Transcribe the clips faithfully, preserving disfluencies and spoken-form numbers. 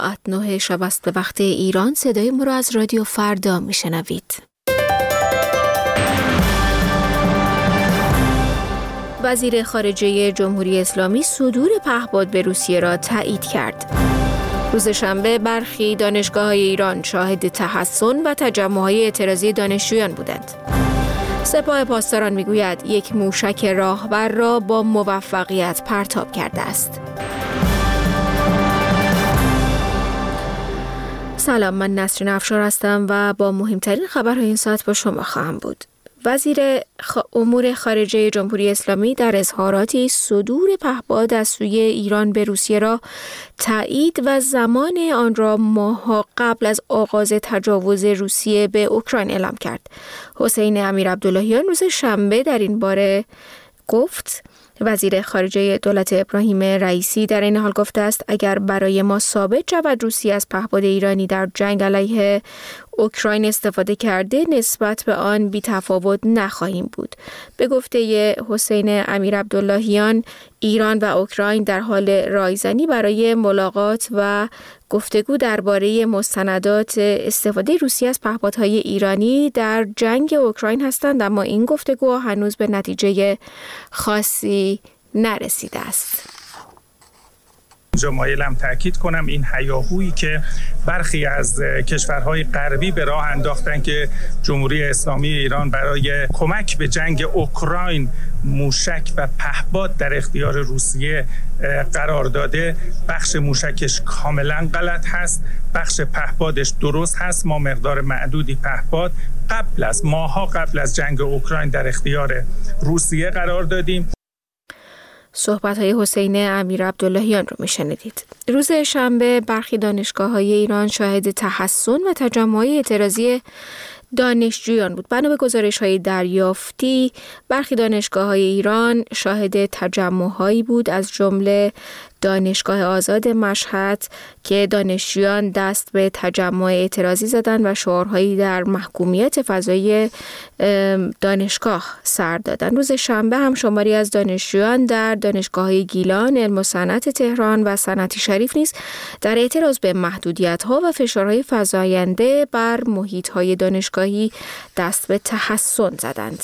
ساعت نه شب است به وقت ایران. صدای ما را از رادیو فردا میشنوید. وزیر خارجه جمهوری اسلامی صدور پهپاد به روسیه را تایید کرد. روز شنبه برخی دانشگاه‌های ایران شاهد تحسن و تجمع‌های اعتراضی دانشجویان بودند. سپاه پاسداران میگوید یک موشک راهبر را با موفقیت پرتاب کرده است. سلام، من نسرین افشار هستم و با مهمترین خبرهای این ساعت با شما خواهم بود. وزیر خ... امور خارجه جمهوری اسلامی در اظهاراتی صدور پهپاد از سوی ایران به روسیه را تایید و زمان آن را ماه‌ها قبل از آغاز تجاوز روسیه به اوکراین اعلام کرد. حسین امیرعبداللهیان روز شنبه در این باره گفت: وزیر خارجه دولت ابراهیم رئیسی در این حال گفته است اگر برای ما ثابت شود روسیه از پهپاد ایرانی در جنگ علیه اوکراین استفاده کرده، نسبت به آن بی تفاوت نخواهیم بود. به گفته حسین امیرعبداللهیان، ایران و اوکراین در حال رایزنی برای ملاقات و گفتگو درباره مستندات استفاده روسیه از پهپادهای ایرانی در جنگ اوکراین هستند، اما این گفتگو هنوز به نتیجه خاصی نرسیده است. اینجا مایلم تأکید کنم این هیاهویی که برخی از کشورهای غربی به راه انداختن که جمهوری اسلامی ایران برای کمک به جنگ اوکراین موشک و پهپاد در اختیار روسیه قرار داده، بخش موشکش کاملا غلط هست، بخش پهپادش درست هست. ما مقدار معدودی پهپاد قبل از ماها قبل از جنگ اوکراین در اختیار روسیه قرار دادیم. صحبت‌های حسین امیرعبداللهیان رو میشنیدید. روز شنبه برخی دانشگاه‌های ایران شاهد تحسن و تجمع‌های اعتراضی دانشجویان بود. بنا به گزارش‌های دریافتی، برخی دانشگاه‌های ایران شاهد تجمع‌هایی بود، از جمله دانشگاه آزاد مشهد که دانشجویان دست به تجمع اعتراضی زدند و شعارهایی در محکومیت فضای دانشگاه سر دادند. روز شنبه هم شماری از دانشجویان در دانشگاه‌های گیلان، علم و صنعت تهران و صنعتی شریف نیز در اعتراض به محدودیت‌ها و فشارهای فزاینده بر محیط‌های دانشگاهی دست به تحسن زدند.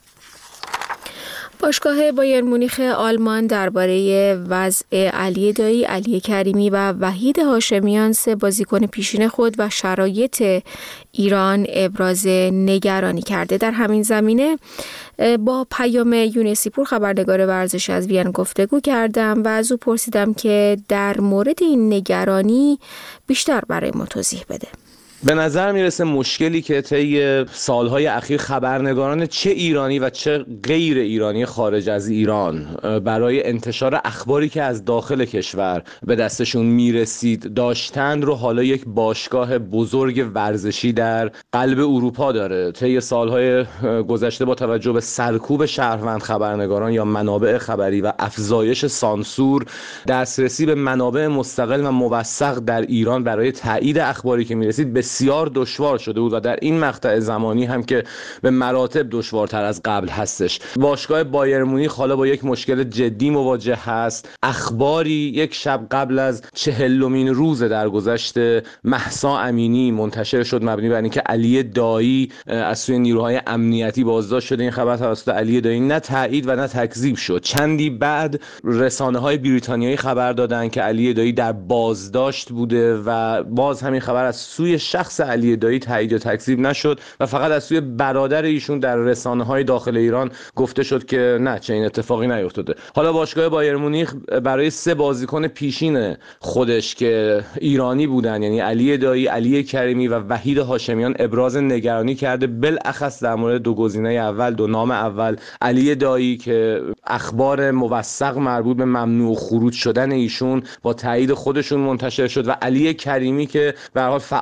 باشگاه بایر مونیخ آلمان درباره وضع علی دایی، علی کریمی و وحید هاشمیان، سه بازیکن پیشین خود و شرایط ایران ابراز نگرانی کرده. در همین زمینه با پیام یونسیپور خبرنگار ورزشی از وین گفتگو کردم و از او پرسیدم که در مورد این نگرانی بیشتر برای ما توضیح بده. به نظر میرسه مشکلی که طی سالهای اخیر خبرنگاران چه ایرانی و چه غیر ایرانی خارج از ایران برای انتشار اخباری که از داخل کشور به دستشون میرسید داشتند رو حالا یک باشگاه بزرگ ورزشی در قلب اروپا داره. طی سالهای گذشته با توجه به سرکوب شهروند خبرنگاران یا منابع خبری و افزایش سانسور، دسترسی به منابع مستقل و موثق در ایران برای تایید اخباری که میرسید بسیار دشوار شده بود و در این مقطع زمانی هم که به مراتب دشوارتر از قبل هستش. باشگاه بایر مونیخ حالا با یک مشکل جدی مواجه هست. اخباری یک شب قبل از چهلمین روز درگذشت مهسا امینی منتشر شد مبنی بر اینکه علی دایی از سوی نیروهای امنیتی بازداشت شده. این خبر توسط علی دایی نه تایید و نه تکذیب شد. چندی بعد رسانه‌های بریتانیایی خبر دادند که علی دایی در بازداشت بوده و باز همین خبر از سوی شخص علی دایی تایید و تکذیب نشد و فقط از سوی برادر ایشون در رسانه‌های داخل ایران گفته شد که نه، چه این اتفاقی نیفتاده. حالا باشگاه بایر مونیخ برای سه بازیکن پیشین خودش که ایرانی بودن، یعنی علی دایی، علی کریمی و وحید هاشمیان، ابراز نگرانی کرده، بالاخص در مورد دو گزینه اول، دو نام اول، علی دایی که اخبار موثق مربوط به ممنوع خروج شدن ایشون با تایید خودشون منتشر شد و علی کریمی که به هر حال فعالیت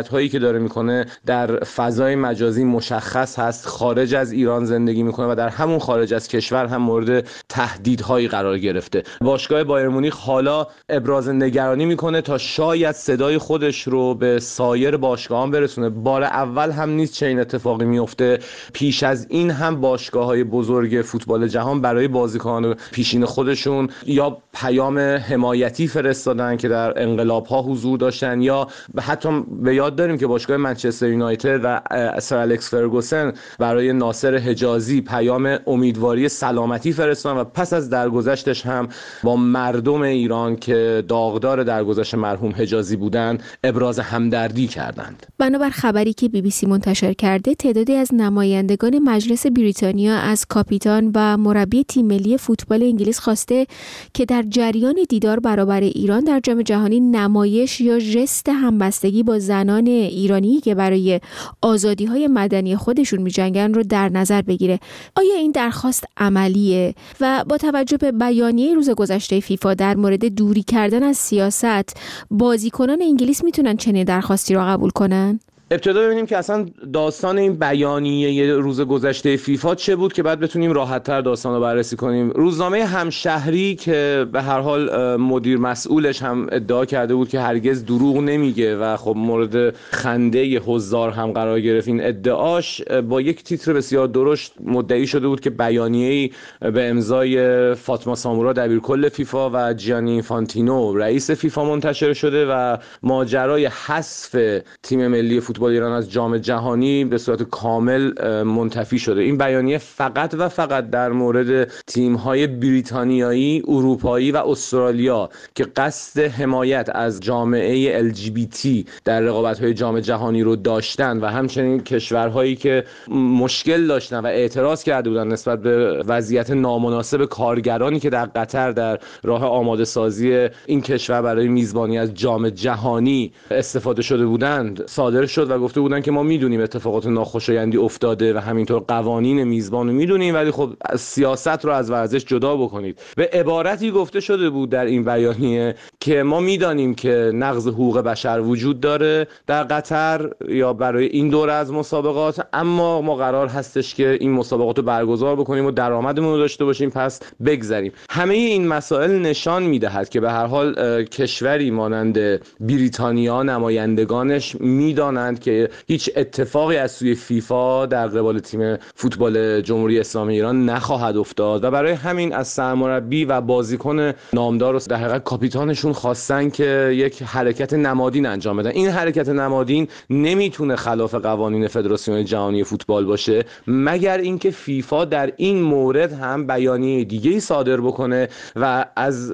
فعالیت‌هایی که داره میکنه در فضای مجازی مشخص هست، خارج از ایران زندگی میکنه و در همون خارج از کشور هم مورد تهدیدهایی قرار گرفته. باشگاه بایر مونیخ حالا ابراز نگرانی میکنه تا شاید صدای خودش رو به سایر باشگاهان برسونه. بار اول هم نیست چه این اتفاقی میفته. پیش از این هم باشگاه‌های بزرگ فوتبال جهان برای بازیکنان پیشین خودشون یا پیام حمایتی فرستادن که در انقلاب‌ها حضور داشتن، یا حتی به یاد داریم که باشگاه منچستر یونایتد و سر الکس فرگوسن برای ناصر حجازی پیام امیدواری سلامتی فرستادن و پس از درگذشتش هم با مردم ایران که داغدار درگذشت مرحوم حجازی بودند ابراز همدردی کردند. بنابر خبری که بی بی سی منتشر کرده، تعدادی از نمایندگان مجلس بریتانیا از کاپیتان و مربی تیم ملی فوتبال انگلیس خواسته که در جریان دیدار برابر ایران در جام جهانی نمایش یا ژست همبستگی با زنان ایرانی که برای آزادی‌های مدنی خودشون می‌جنگن رو در نظر بگیره. آیا این درخواست عملیه و با توجه به بیانیه روز گذشته فیفا در مورد دوری کردن از سیاست، بازیکنان انگلیس میتونن چنین درخواستی رو قبول کنن؟ ابتدا ببینیم که اصلا داستان این بیانیه روز گذشته فیفا چه بود که بعد بتونیم راحت‌تر داستان رو بررسی کنیم. روزنامه همشهری که به هر حال مدیر مسئولش هم ادعا کرده بود که هرگز دروغ نمیگه و خب مورد خنده حضار هم قرار گرفت این ادعاش، با یک تیتر بسیار درشت مدعی شده بود که بیانیه‌ای به امضای فاطمه سامورا دبیرکل فیفا و جیانی اینفانتینو رئیس فیفا منتشر شده و ماجرای حذف تیم ملی فوتبال ایران از جام جهانی به صورت کامل منتفی شده. این بیانیه فقط و فقط در مورد تیم‌های بریتانیایی، اروپایی و استرالیا که قصد حمایت از جامعه ال جی بی تی در رقابت‌های جام جهانی رو داشتن و همچنین کشورهایی که مشکل داشتن و اعتراض کرده بودن نسبت به وضعیت نامناسب کارگرانی که در قطر در راه آماده سازی این کشور برای میزبانی از جام جهانی استفاده شده بودند، صادر شد و گفته بودن که ما میدونیم اتفاقات ناخوشایندی افتاده و همینطور قوانین میزبان رو میدونیم، ولی خب سیاست رو از ورزش جدا بکنید. به عبارتی گفته شده بود در این بیانیه که ما میدانیم که نقض حقوق بشر وجود داره در قطر یا برای این دوره از مسابقات، اما ما قرار هستش که این مسابقات رو برگزار بکنیم و درآمدمون رو داشته باشیم، پس بگذریم. همه این مسائل نشان میدهد که به هر حال کشوری مانند بریتانیا نمایندگانش میدانند که هیچ اتفاقی از سوی فیفا در قبال تیم فوتبال جمهوری اسلامی ایران نخواهد افتاد و برای همین از سرمربی و بازیکن نامدار و در حقیقت کاپیتانشون خواستن که یک حرکت نمادین انجام بدن. این حرکت نمادین نمیتونه خلاف قوانین فدراسیون جهانی فوتبال باشه مگر اینکه فیفا در این مورد هم بیانیه دیگه‌ای صادر بکنه و از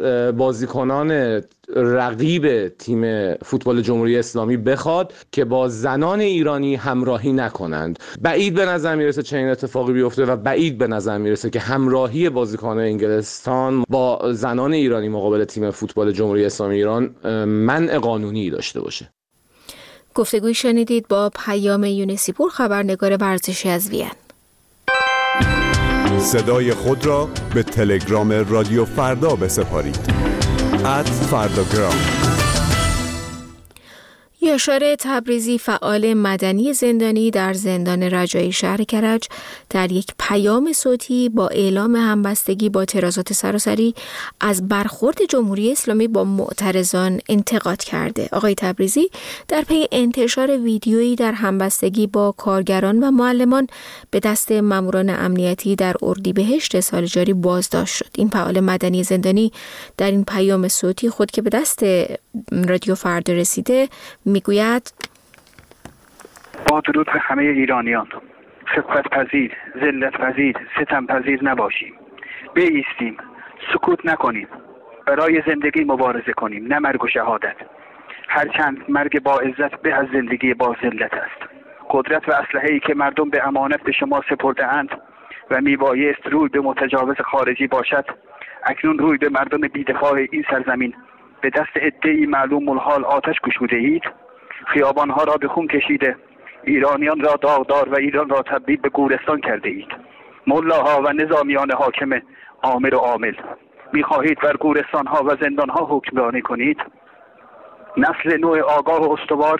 بازیکنان رقیب تیم فوتبال جمهوری اسلامی بخواد که با زنان ایرانی همراهی نکنند. بعید به نظر میرسه چنین اتفاقی بیفته و بعید به نظر میرسه که همراهی بازیکنان انگلستان با زنان ایرانی مقابل تیم فوتبال جمهوری اسلامی ایران منع قانونی داشته باشه. گفتگوی شنیدید با پیام یونسی پور، خبرنگار ورزشی از وین. صدای خود را به تلگرام رادیو فردا بسپارید. ات فرداگرام. یاشار تبریزی، فعال مدنی زندانی در زندان رجایی شهر کرج، در یک پیام صوتی با اعلام همبستگی با اعتراضات سراسری از برخورد جمهوری اسلامی با معترضان انتقاد کرده. آقای تبریزی در پی انتشار ویدیویی در همبستگی با کارگران و معلمان به دست ماموران امنیتی در اردیبهشت سال جاری بازداشت شد. این فعال مدنی زندانی در این پیام صوتی خود که به دست رادیو فردا رسیده میگوید: با درود به همه ایرانیان، خفت پذیر، ذلت پذیر، ستم پذیر نباشیم. بایستیم، سکوت نکنیم، برای زندگی مبارزه کنیم، نه مرگ و شهادت. هرچند مرگ با عزت به از زندگی با ذلت است. قدرت و اسلحه‌ای که مردم به امانت به شما سپرده اند و میبایست روی به متجاوز خارجی باشد، اکنون روی به مردم بی‌دفاع این سرزمین به دست عده‌ای معلوم الحال آتش گشوده اید. خیابانها را به خون کشیده، ایرانیان را داغدار و ایران را تبدیل به گورستان کرده اید. ملاها و نظامیان حاکم آمر و عامل، میخواهید بر گورستانها و زندانها حکمرانی کنید؟ نسل نوع آگاه و استوار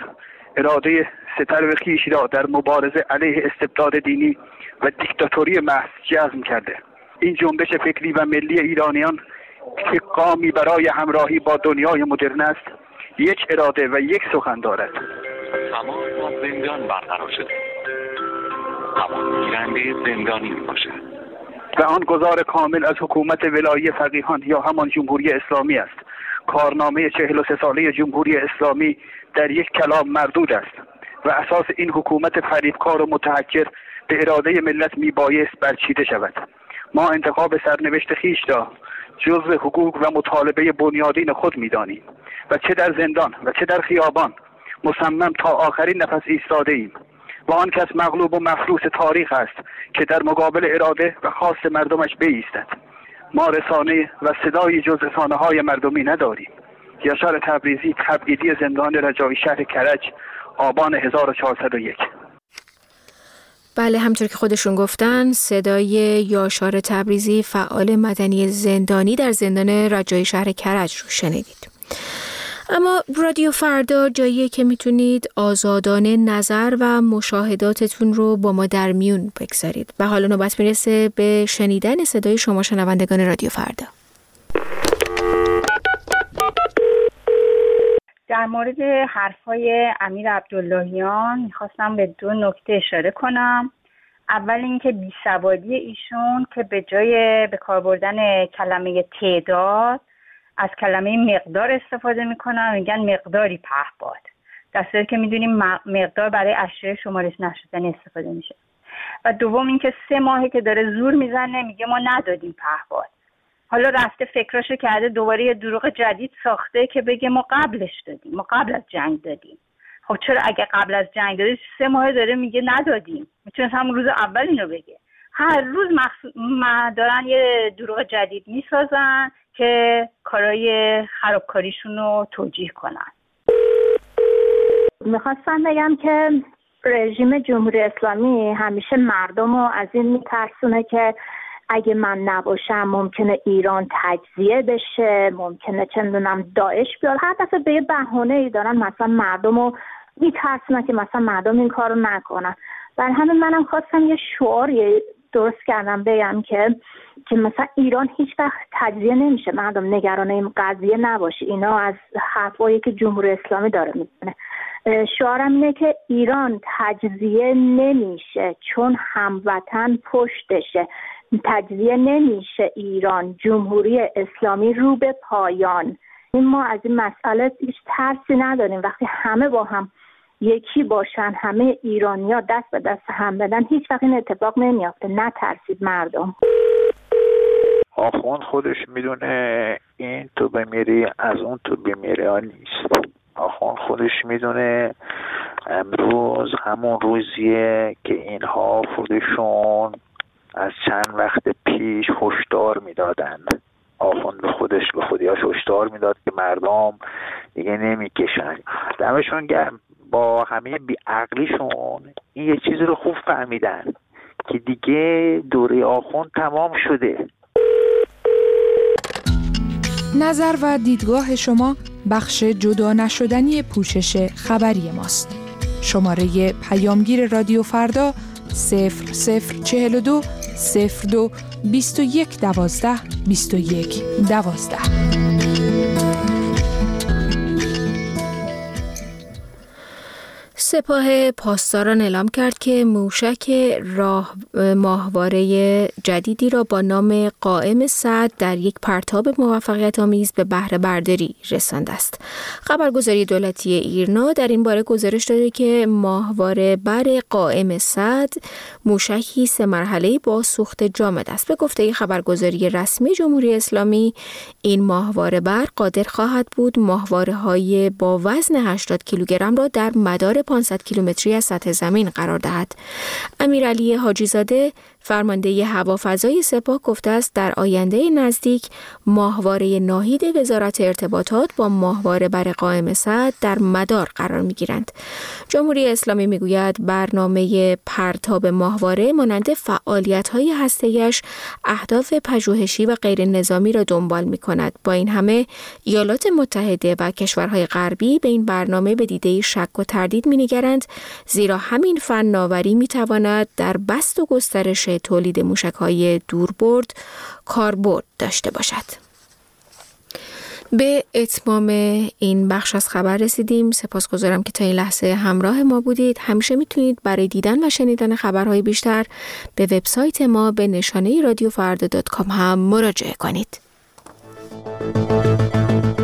اراده سترو خویش را در مبارزه علیه استبداد دینی و دیکتاتوری محض جزم کرده. این جنبش فکری و ملی ایرانیان که قامی برای همراهی با دنیای مدرن است، یک اراده و یک سخن دارد. همان با زندان برقرار شده، همان گیرنده زندانی می باشد و آن گزار کامل از حکومت ولایی فقیهان یا همان جمهوری اسلامی است. کارنامه چهل و سه ساله جمهوری اسلامی در یک کلام مردود است و اساس این حکومت فریبکار و متحجر به اراده ملت می بایست برچیده شود. ما انتخاب سرنوشت خویش را جزء حقوق و مطالبه بنیادین خود می دانیم و چه در زندان و چه در خیابان مصمم تا آخرین نفس ایستاده ایم و آن کس مغلوب و مفلوس تاریخ است که در مقابل اراده و خواست مردمش بایستد. ما رسانه و صدایی جز رسانه های مردمی نداریم. یاشار تبریزی، تبعیدی زندان رجایی شهر کرج، آبان هزار و چهارصد و یک. بله، همطور که خودشون گفتن صدای یاشار تبریزی، فعال مدنی زندانی در زندان رجایی شهر کرج رو شنیدید. اما رادیو فردا جاییه که میتونید آزادانه نظر و مشاهداتتون رو با ما در میون بگذارید و حالا نوبت میرسه به شنیدن صدای شما شنوندگان رادیو فردا. در مورد حرفای امیر عبداللهیان میخواستم به دو نکته اشاره کنم. اول اینکه بیسوادی ایشون که به جای به کار بردن کلمه تعداد از کلمه مقدار استفاده میکنن، میگن مقداری پهپاد، در صورتی که میدونیم مقدار برای اشیاء شمارش نشدن استفاده میشه. و دوم اینکه سه ماهه که داره زور میزنه، میگه ما ندادیم پهپاد. حالا رفته فکراشو کرده دوباره یه دروغ جدید ساخته که بگه ما قبلش دادیم، ما قبل از جنگ دادیم. خب چرا اگه قبل از جنگ دادیم سه ماه داره میگه ندادیم؟ میتونست همون روز اول اینو بگه. هر روز مخصوص... دارن یه دروغ جدید میسازن که کارای خرابکاریشون رو توجیه کنن. میخواستم بگم که رژیم جمهوری اسلامی همیشه مردم رو از این میترسونه که اگه من نباشم ممکنه ایران تجزیه بشه، ممکنه چندونم داعش بیاد. هر دفعه به یه بهانه‌ای دارن مثلا مردم رو میترسونن که مثلا مردم این کار رو نکنن. برای همین منم خواستم یه شعاری درست کردم بگم که که مثلا ایران هیچ وقت تجزیه نمیشه، مردم نگران این قضیه نباشه. اینا از حرفایی که جمهوری اسلامی داره میزنه. شعارم اینه که ایران تجزیه نمیشه چون هموطن پشتشه. تجزیه نمیشه ایران، جمهوری اسلامی رو به پایان. این ما از این مسئله هیچ ترسی نداریم. وقتی همه با هم یکی باشن، همه ایرانی‌ها دست به دست هم بدن، هیچ وقت این اتفاق نمیافته. نترسید مردم. آخوند خودش میدونه این تو بمیری از اون تو بمیری ها نیست. آخوند خودش میدونه امروز همون روزیه که اینها خودشون از چند وقت پیش هشدار میدادن. آخوند به خودش به خودیاش هشدار میداد که مردم دیگه نمیکشن. دمشون گرم، با همه بیعقلیشون این یه چیزی رو خوب فهمیدن که دیگه دوره آخوند تمام شده. نظر و دیدگاه شما بخش جدا نشدنی پوشش خبری ماست. شماره پیامگیر رادیو فردا صفر صفر چهل و دو صفر دو بیست و یک دوازده بیست و یک دوازده. سپاه پاسداران اعلام کرد که موشک راه ماهواره جدیدی را با نام قائم صد در یک پرتاب موفقیت آمیز به بهره برداری رسانده است. خبرگزاری دولتی ایرنا در این باره گزارش داده که ماهواره بر قائم صد موشکی سه مرحله‌ای با سوخت جامد است. به گفته خبرگزاری رسمی جمهوری اسلامی، این ماهواره بر قادر خواهد بود ماهواره‌های با وزن هشتاد کیلوگرم را در مدار پانصد کیلومتری از سطح زمین قرار دهد. امیرعلی حاجی زاده فرمانده هوافضای سپاه گفته است در آینده نزدیک ماهواره ناهید وزارت ارتباطات با ماهواره بر قائم سد در مدار قرار می‌گیرند. جمهوری اسلامی میگوید برنامه پرتاب ماهواره مانند فعالیت‌های هسته‌ایش اهداف پژوهشی و غیر نظامی را دنبال می‌کند. با این همه ایالات متحده و کشورهای غربی به این برنامه به دیده شک و تردید می‌نگرند، زیرا همین فناوری می‌تواند در بست و گسترش تولید موشک‌های دوربرد کاربرد داشته باشد. به اتمام این بخش از خبر رسیدیم. سپاسگزارم که تا این لحظه همراه ما بودید. همیشه میتونید برای دیدن و شنیدن خبرهای بیشتر به وبسایت ما به نشانه رادیو فردا دات کام هم مراجعه کنید.